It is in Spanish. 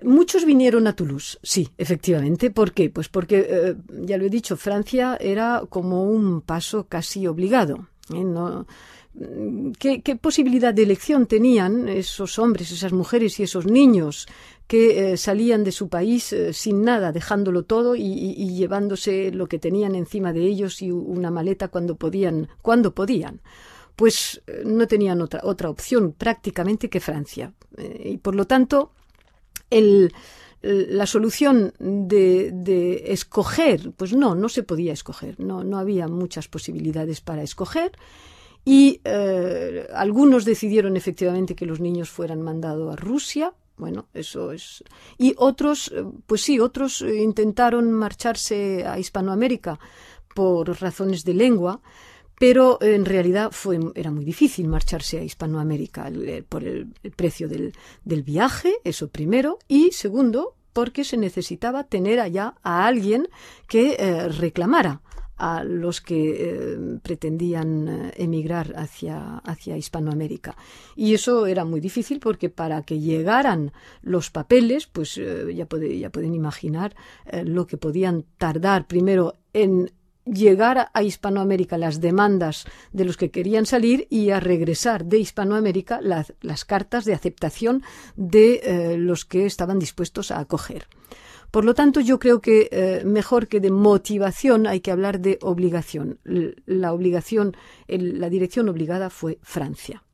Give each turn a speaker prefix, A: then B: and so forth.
A: Muchos vinieron a Toulouse, sí, efectivamente. ¿Por qué? Pues porque, ya lo he dicho, Francia era como un paso casi obligado. No, ¿qué posibilidad de elección tenían esos hombres, esas mujeres y esos niños que salían de su país sin nada, dejándolo todo y llevándose lo que tenían encima de ellos y una maleta cuando podían? Pues no tenían otra opción prácticamente que Francia. Y por lo tanto, la solución de escoger, pues no se podía escoger, no había muchas posibilidades para escoger, y algunos decidieron efectivamente que los niños fueran mandados a Rusia. Bueno, eso es. Y otros, pues sí, otros intentaron marcharse a Hispanoamérica por razones de lengua, pero en realidad era muy difícil marcharse a Hispanoamérica por el precio del viaje, eso primero, y segundo, porque se necesitaba tener allá a alguien que reclamara a los que pretendían emigrar hacia Hispanoamérica. Y eso era muy difícil porque para que llegaran los papeles, pues ya pueden imaginar lo que podían tardar primero en llegar a Hispanoamérica las demandas de los que querían salir y a regresar de Hispanoamérica las cartas de aceptación de los que estaban dispuestos a acoger. Por lo tanto, yo creo que mejor que de motivación hay que hablar de obligación. La dirección obligada fue Francia.